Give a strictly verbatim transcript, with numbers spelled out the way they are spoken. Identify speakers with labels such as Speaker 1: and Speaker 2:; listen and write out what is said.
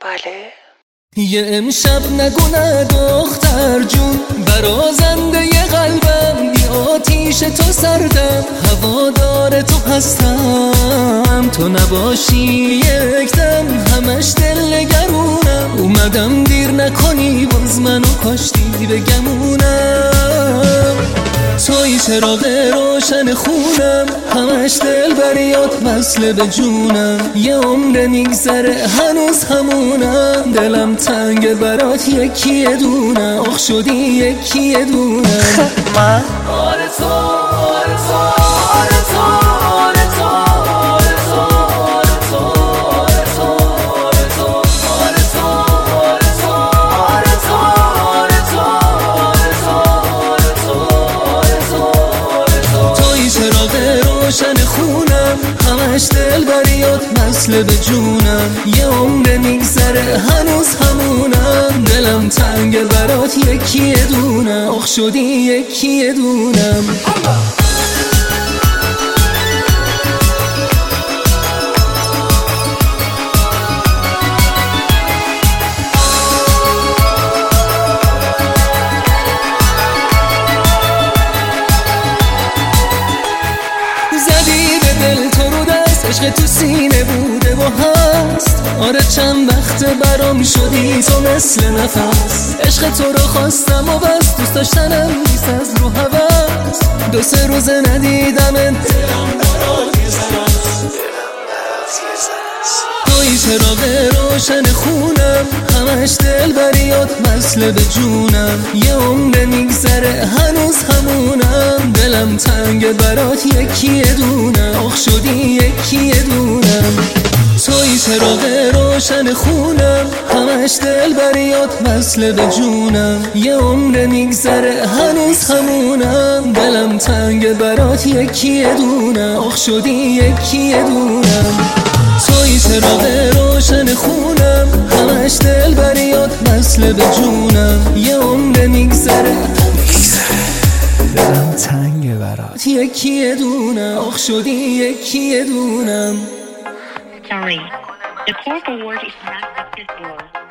Speaker 1: بله؟
Speaker 2: یه امشب نگو نه دختر جون، برازنده ی قلبم، بی آتیش تو سردم، هوادار تو هستم، تو نباشی یک دم همش دل نگرونم، اومدم دیر نکنی باز منو کاشتی به گمونم، توی چراغ روشن خونم، همش دل بریات وصله به جونم، یه عمر میگذره هنوز همونم، دلم تنگ برات یکی دونم، آخ شدی یکی دونم.
Speaker 1: من؟
Speaker 2: آره تو آره تو آره تو آره تو آره تو آره تو آره تو آره تو آره تو آره تو آره تو آره تو آره تو آره تو توی چراغ روشن خونم، همش دل بریات وصله به جونم، یه عمر میگذره هنوز همونم، دلم تنگ برات یکی دونم، آخ شدی یکی دونم. زدی به دل تو رو دست، عشق تو سینه بوده و هست، آره چند وقت برام شدی تو مثل نفس، عشق تو رو خواستم و بس، دوست داشتنم نیست از رو هوس، دو سه روز ندیدم دلم برات یه زن است، توی چراغ روشن خونم، همش دل بریات وصله به جونم، یه عمر میگذره هنوز همونم، دلم تنگ برات یکی دونم، آخ شدی یکی دونم، توی چراغ روشن خونم، همش دل بریات وصله به جونم، یه عمر میگذره هنوز همونم، دلم تنگ برات یکی دونم، آخ شدی یکی دونم، توی چراغ روشن خونم، همش دل بریات وصله به جونم، یه عمر میگذره دلم تنگ برات یکی دونم، آخ شدی یکی دونم.
Speaker 3: Sorry, the call forward is not acceptable.